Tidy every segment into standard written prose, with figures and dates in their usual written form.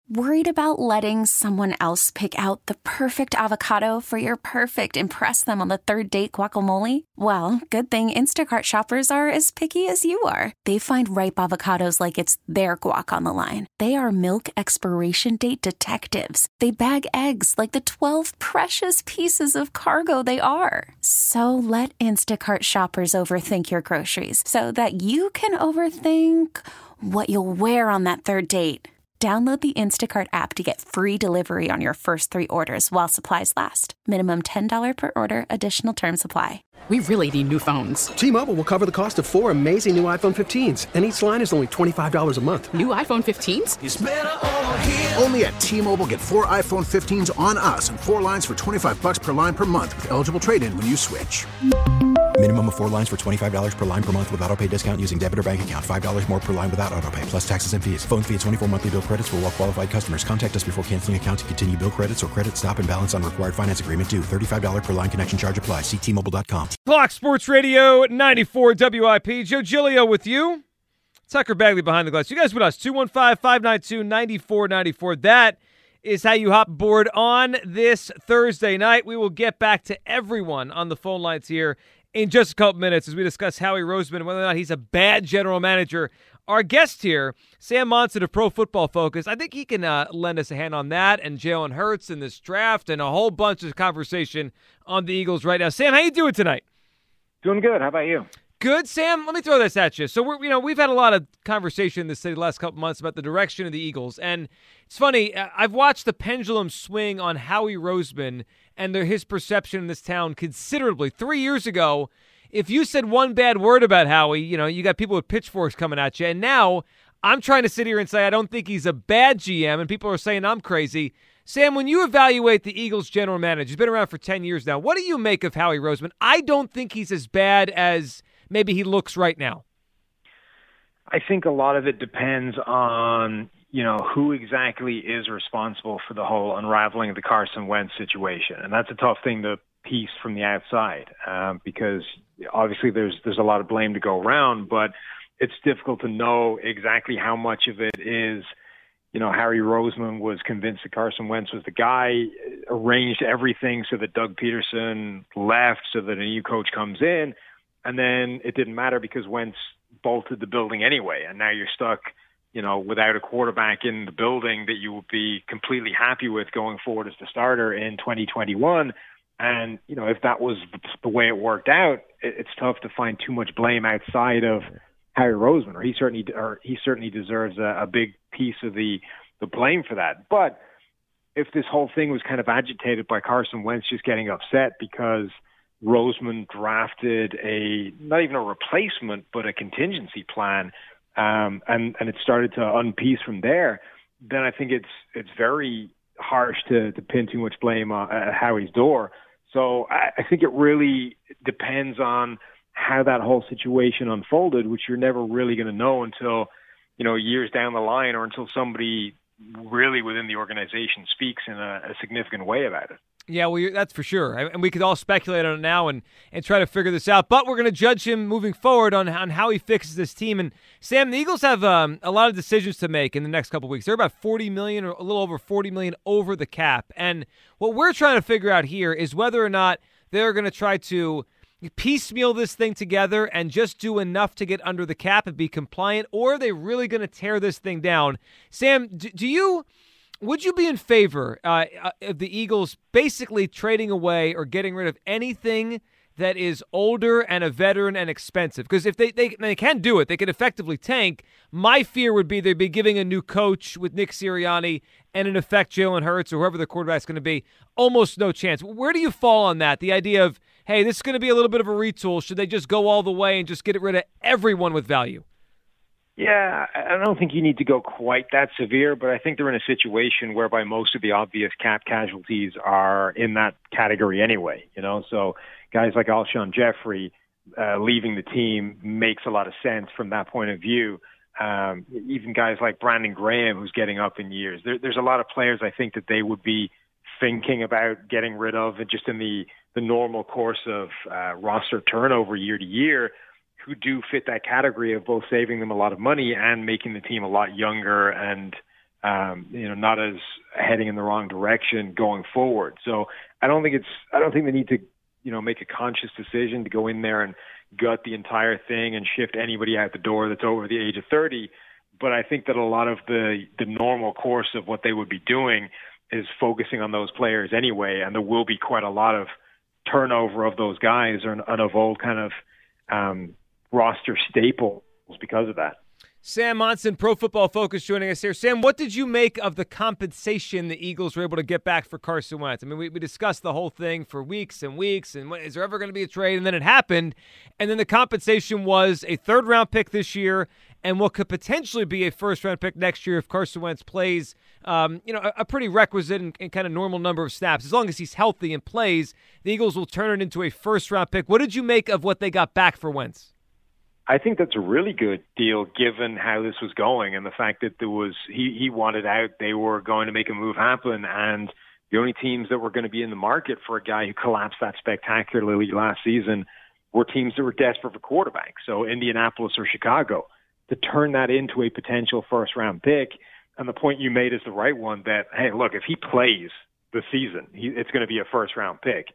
Worried about letting someone else pick out the perfect avocado for your perfect impress them on the third date guacamole? Well, good thing Instacart shoppers are as picky as you are. They find ripe avocados like it's their guac on the line. They are milk expiration date detectives. They bag eggs like the 12 precious pieces of cargo they are. So let Instacart shoppers overthink your groceries so that you can overthink what you'll wear on that third date. Download the Instacart app to get free delivery on your first 3 orders while supplies last. Minimum $10 per order. Additional terms apply. We really need new phones. T-Mobile will cover the cost of 4 amazing new iPhone 15s, and each line is only $25 a month. New iPhone 15s? It's better over here. Only at T-Mobile, get 4 iPhone 15s on us and 4 lines for $25 per line per month with eligible trade-in when you switch. Minimum of 4 lines for $25 per line per month with autopay discount using debit or bank account. $5 more per line without autopay, plus taxes and fees. Phone fee at 24 monthly bill credits for well-qualified customers. Contact us before canceling account to continue bill credits or credit stop and balance on required finance agreement due. $35 per line connection charge applies. See T-Mobile.com. Block Sports Radio 94 WIP. Joe Giglio with you. Tucker Bagley behind the glass. You guys with us. 215-592-9494. That is how you hop aboard on this Thursday night. We will get back to everyone on the phone lines here in just a couple minutes as we discuss Howie Roseman and whether or not he's a bad general manager. Our guest here, Sam Monson of Pro Football Focus, I think he can lend us a hand on that and Jalen Hurts in this draft and a whole bunch of conversation on the Eagles right now. Sam, how you doing tonight? Doing good. How about you? Good, Sam. Let me throw this at you. So we've had a lot of conversation in the city the last couple months about the direction of the Eagles, and it's funny. I've watched the pendulum swing on Howie Roseman and his perception in this town considerably. 3 years ago, if you said one bad word about Howie, you got people with pitchforks coming at you, and now I'm trying to sit here and say I don't think he's a bad GM, and people are saying I'm crazy. Sam, when you evaluate the Eagles general manager, he's been around for 10 years now. What do you make of Howie Roseman? I don't think he's as bad as maybe he looks right now. I think a lot of it depends on, who exactly is responsible for the whole unraveling of the Carson Wentz situation. And that's a tough thing to piece from the outside because obviously there's a lot of blame to go around, but it's difficult to know exactly how much of it is, Harry Roseman was convinced that Carson Wentz was the guy, arranged everything so that Doug Peterson left so that a new coach comes in. And then it didn't matter because Wentz bolted the building anyway. And now you're stuck, without a quarterback in the building that you would be completely happy with going forward as the starter in 2021. And, if that was the way it worked out, it's tough to find too much blame outside of Harry Roseman, or he certainly deserves a big piece of the blame for that. But if this whole thing was kind of agitated by Carson Wentz just getting upset because Roseman drafted not even a replacement, but a contingency plan, and it started to unpiece from there, then I think it's very harsh to pin too much blame at Howie's door. So I think it really depends on how that whole situation unfolded, which you're never really going to know until, years down the line or until somebody really within the organization speaks in a significant way about it. Yeah, well, that's for sure. And we could all speculate on it now and try to figure this out. But we're going to judge him moving forward on how he fixes this team. And, Sam, the Eagles have a lot of decisions to make in the next couple of weeks. They're about $40 million or a little over $40 million over the cap. And what we're trying to figure out here is whether or not they're going to try to piecemeal this thing together and just do enough to get under the cap and be compliant, or are they really going to tear this thing down? Sam, would you be in favor of the Eagles basically trading away or getting rid of anything that is older and a veteran and expensive? Because if they can do it, they can effectively tank. My fear would be they'd be giving a new coach with Nick Sirianni and in effect Jalen Hurts or whoever the quarterback's going to be almost no chance. Where do you fall on that? The idea of, hey, this is going to be a little bit of a retool. Should they just go all the way and just get rid of everyone with value? Yeah, I don't think you need to go quite that severe, but I think they're in a situation whereby most of the obvious cap casualties are in that category anyway. So guys like Alshon Jeffrey leaving the team makes a lot of sense from that point of view. Even guys like Brandon Graham, who's getting up in years. There's a lot of players I think that they would be thinking about getting rid of, and just in the normal course of roster turnover year to year, who do fit that category of both saving them a lot of money and making the team a lot younger and not as heading in the wrong direction going forward. So I don't think they need to, make a conscious decision to go in there and gut the entire thing and shift anybody out the door that's over the age of 30. But I think that a lot of the normal course of what they would be doing is focusing on those players anyway, and there will be quite a lot of turnover of those guys and of old kind of roster staples because of that. Sam Monson, Pro Football Focus, joining us here. Sam, what did you make of the compensation the Eagles were able to get back for Carson Wentz? I mean, we discussed the whole thing for weeks and weeks, and is there ever going to be a trade? And then it happened, and then the compensation was a third-round pick this year and what could potentially be a first-round pick next year if Carson Wentz plays, a pretty requisite and kind of normal number of snaps. As long as he's healthy and plays, the Eagles will turn it into a first-round pick. What did you make of what they got back for Wentz? I think that's a really good deal given how this was going and the fact that he wanted out. They were going to make a move happen, and the only teams that were going to be in the market for a guy who collapsed that spectacularly last season were teams that were desperate for quarterbacks. So Indianapolis or Chicago. To turn that into a potential first-round pick, and the point you made is the right one that, hey, look, if he plays the season, it's going to be a first-round pick.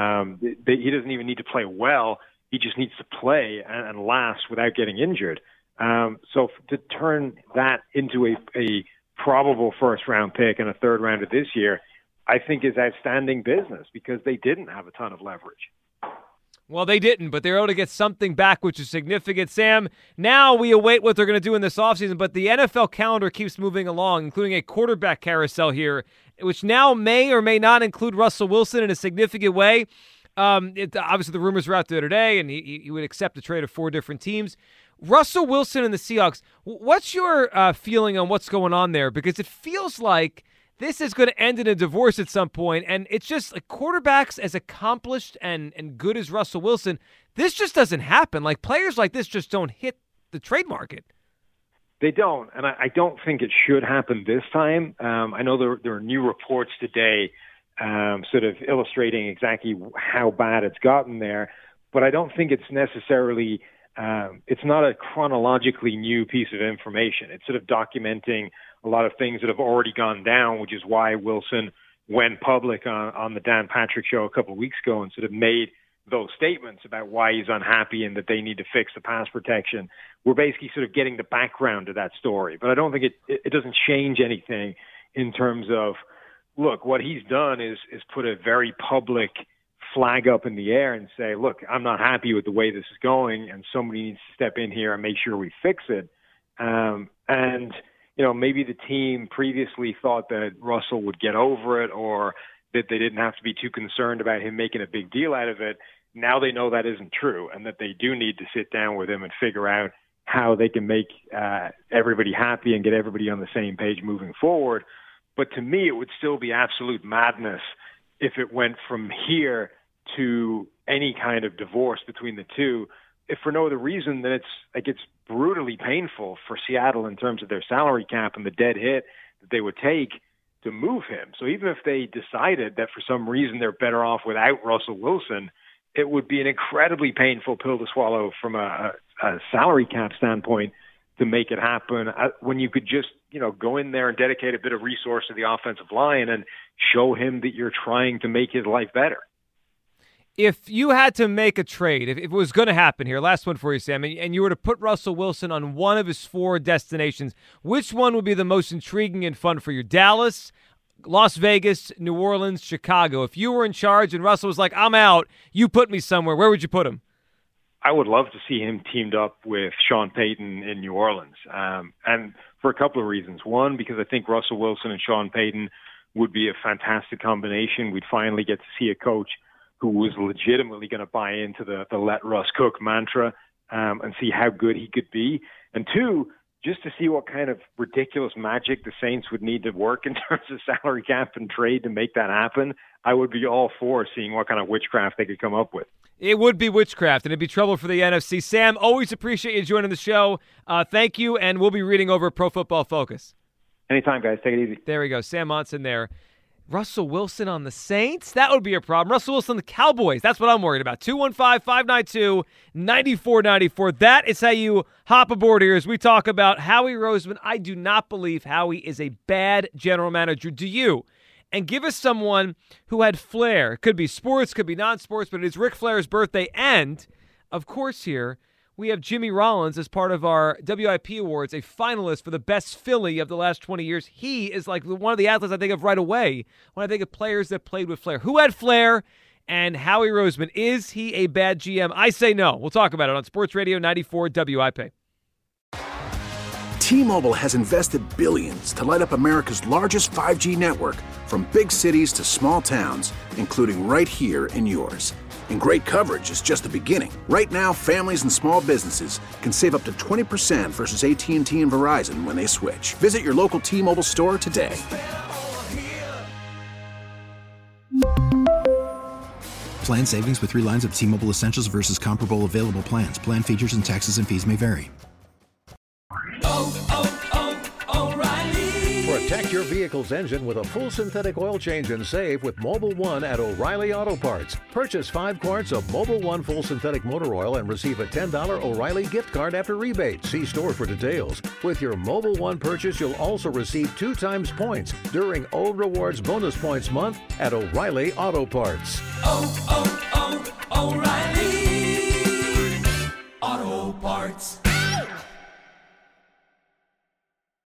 He doesn't even need to play well. He just needs to play and last without getting injured. So to turn that into a probable first-round pick and a third rounder this year, I think is outstanding business because they didn't have a ton of leverage. Well, they didn't, but they're able to get something back, which is significant. Sam, now we await what they're going to do in this offseason, but the NFL calendar keeps moving along, including a quarterback carousel here, which now may or may not include Russell Wilson in a significant way. Obviously, the rumors were out there today, and he would accept a trade of 4 different teams. Russell Wilson and the Seahawks, what's your feeling on what's going on there? Because it feels like this is going to end in a divorce at some point, and it's just like quarterbacks as accomplished and good as Russell Wilson, this just doesn't happen. Like players like this just don't hit the trade market. They don't, and I don't think it should happen this time. I know there are new reports today sort of illustrating exactly how bad it's gotten there. But I don't think it's necessarily, it's not a chronologically new piece of information. It's sort of documenting a lot of things that have already gone down, which is why Wilson went public on the Dan Patrick Show a couple of weeks ago and sort of made those statements about why he's unhappy and that they need to fix the pass protection. We're basically sort of getting the background to that story. But I don't think it doesn't change anything in terms of, look, what he's done is put a very public flag up in the air and say, look, I'm not happy with the way this is going, and somebody needs to step in here and make sure we fix it. And, maybe the team previously thought that Russell would get over it or that they didn't have to be too concerned about him making a big deal out of it. Now they know that isn't true and that they do need to sit down with him and figure out how they can make everybody happy and get everybody on the same page moving forward. But to me, it would still be absolute madness if it went from here to any kind of divorce between the two, if for no other reason than it's brutally painful for Seattle in terms of their salary cap and the dead hit that they would take to move him. So even if they decided that for some reason they're better off without Russell Wilson, it would be an incredibly painful pill to swallow from a salary cap standpoint to make it happen when you could just, go in there and dedicate a bit of resource to the offensive line and show him that you're trying to make his life better. If you had to make a trade, if it was going to happen here, last one for you, Sam, and you were to put Russell Wilson on one of his 4 destinations, which one would be the most intriguing and fun for you? Dallas, Las Vegas, New Orleans, Chicago. If you were in charge and Russell was like, I'm out, you put me somewhere, where would you put him? I would love to see him teamed up with Sean Payton in New Orleans. And for a couple of reasons. One, because I think Russell Wilson and Sean Payton would be a fantastic combination. We'd finally get to see a coach who was legitimately going to buy into the let Russ cook mantra and see how good he could be. And 2, just to see what kind of ridiculous magic the Saints would need to work in terms of salary cap and trade to make that happen. I would be all for seeing what kind of witchcraft they could come up with. It would be witchcraft, and it'd be trouble for the NFC. Sam, always appreciate you joining the show. Thank you, and we'll be reading over Pro Football Focus. Anytime, guys. Take it easy. There we go. Sam Monson there. Russell Wilson on the Saints? That would be a problem. Russell Wilson on the Cowboys. That's what I'm worried about. 215-592-9494. That is how you hop aboard here as we talk about Howie Roseman. I do not believe Howie is a bad general manager. Do you? And give us someone who had flair. It could be sports, could be non-sports, but it is Ric Flair's birthday. And, of course, here we have Jimmy Rollins as part of our WIP Awards, a finalist for the best Philly of the last 20 years. He is like one of the athletes I think of right away when I think of players that played with flair. Who had flair? And Howie Roseman, is he a bad GM? I say no. We'll talk about it on Sports Radio 94 WIP. T-Mobile has invested billions to light up America's largest 5G network, from big cities to small towns, including right here in yours. And great coverage is just the beginning. Right now, families and small businesses can save up to 20% versus AT&T and Verizon when they switch. Visit your local T-Mobile store today. Plan savings with 3 lines of T-Mobile Essentials versus comparable available plans. Plan features and taxes and fees may vary. Protect your vehicle's engine with a full synthetic oil change and save with Mobil 1 at O'Reilly Auto Parts. Purchase 5 quarts of Mobil 1 full synthetic motor oil and receive a $10 O'Reilly gift card after rebate. See store for details. With your Mobil 1 purchase, you'll also receive 2 times points during O Rewards Bonus Points Month at O'Reilly Auto Parts.